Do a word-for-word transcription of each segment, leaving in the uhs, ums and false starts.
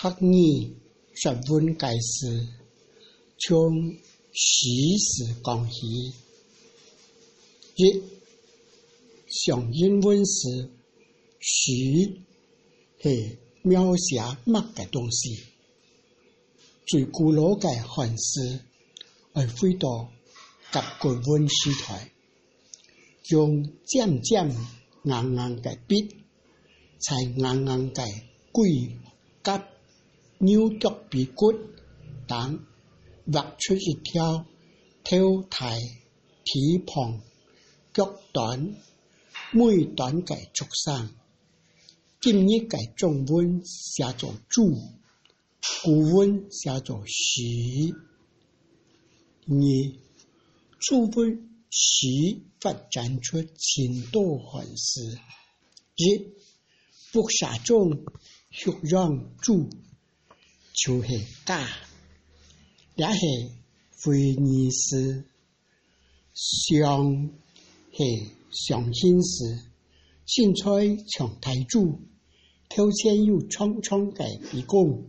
学语学问解释，从时事讲起。一上英文时，时是描写乜嘅东西。最古老嘅汉字，係回到甲骨文時代，用漸漸硬硬嘅筆，才硬硬嘅龜甲扭腳鼻骨等畫出一條頭大體胖腳短每短嘅畜生。今日嘅中文寫做豬，古文寫做時。二中文時發展出前多漢字，一複雜中學讓豬就是假，也係非二時，上係上現時，現在長大豬頭前有蒼蒼嘅鼻公，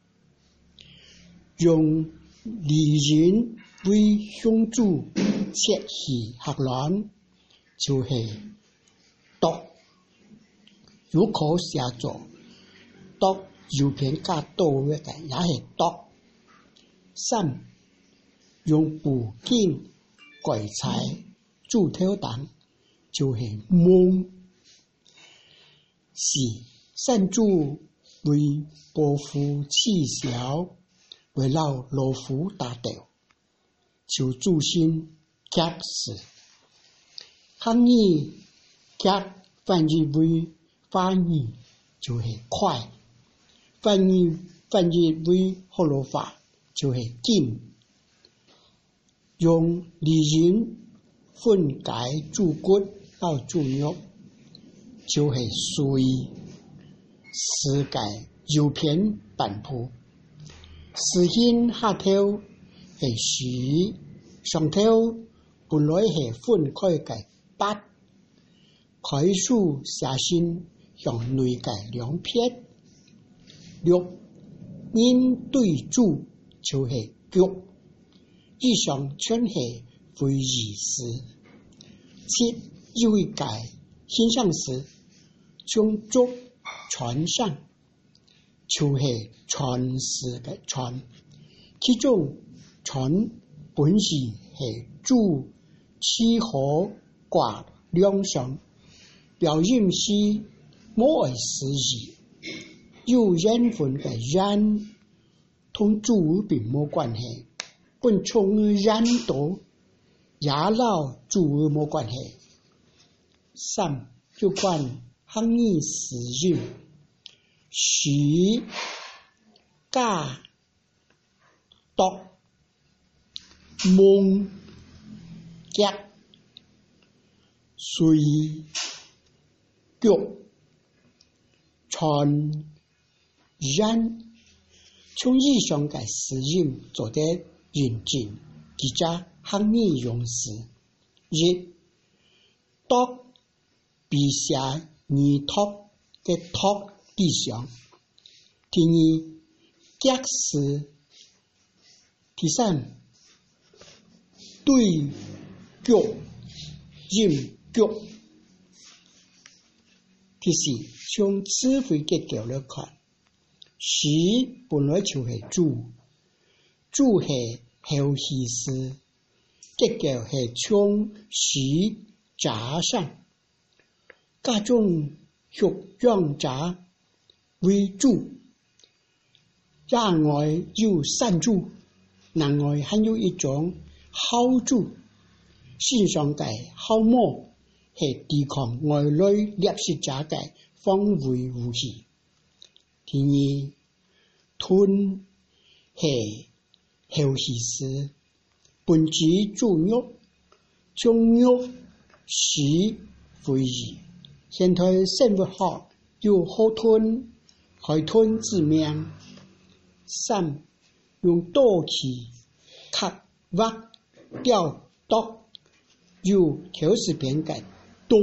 用離人為向豬切氣合卵，就係毒。如果寫作毒右邊加多嘅也係毒。三用布巾改裁豬頭等，就係蒙。四山豬為保護氣小，為了老虎打鬥，就豬心夾死。漢語夾翻譯為翻譯，就係快；翻譯翻譯為河洛話，就係金。用離人分解豬骨到豬肉，就係水。世界右片版譜，實現下頭係時，上頭本來係分開嘅八，開始寫先向內嘅兩撇。六因對豬就係腳，以上全係非意思。七有一個現象時，將足傳上，就係傳世嘅傳，其中傳本是係豬氣河掛兩上，表現是冇係事實。有人分嘅人同豬並冇關係，本從人多也撈豬冇關係。三有關漢語使用，時假毒蒙夾水腳傳人，從以上嘅使用做得認真，記者漢語用詞。一毒筆寫擬托嘅托意象。第二夾死。第三對腳認腳。第四從詞彙結構來看，時本來就係豬，豬係後起時，結構係從時加上，各種學養者為豬，野外有山豬，南外還有一種烤豬，線上嘅烤毛係抵抗外來獵食者嘅防衛武器。第二，豚係後起時，本指豬肉，將肉是非議。現代生物學有河豚、海豚之名。三用多氣刻挖掉毒，有條是片嘅毒，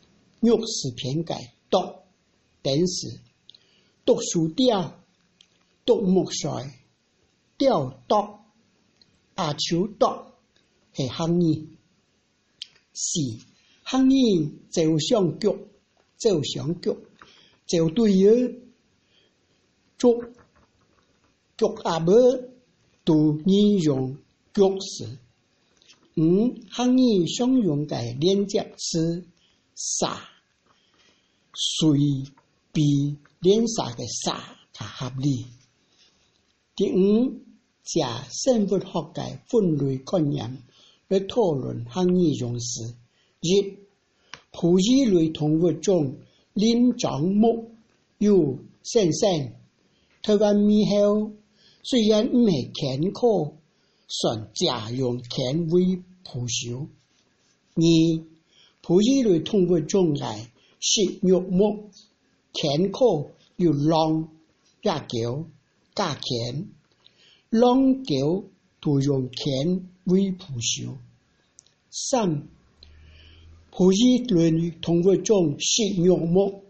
肉是片嘅毒，但是毒素掉独木赛、吊刀、阿球刀系汉语。四汉语照相局、照相局、照对儿、足局阿伯都应用局时。五汉语常用嘅连接是啥？随比连啥嘅啥较合理。第五，借生物学嘅分类概念来讨论汉语用词。一，哺乳类动物中灵长目有先生，台湾猕猴虽然唔系犬科，算家用犬为捕兽。二，哺乳类动物中嘅食肉目，犬科有狼、野狗、家犬，狼狗都用犬为捕兽。三，哺乳类动物中食肉目，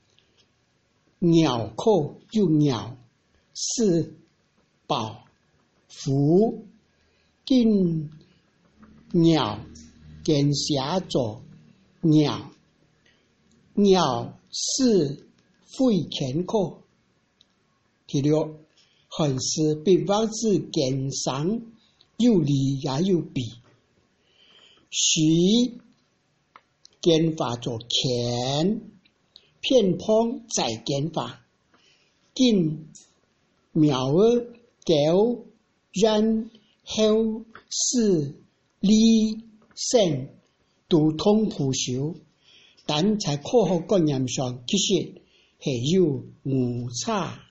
鸟科有鸟、狮、豹、虎，跟鸟跟写作鸟，鸟是非犬科。第六，汉字笔画字简上有利也有弊，徐简化作犬，偏旁再简化，跟苗儿狗、人、猴、狮、狸、蛇都通捕兽，但在科学概念上其实系有误差。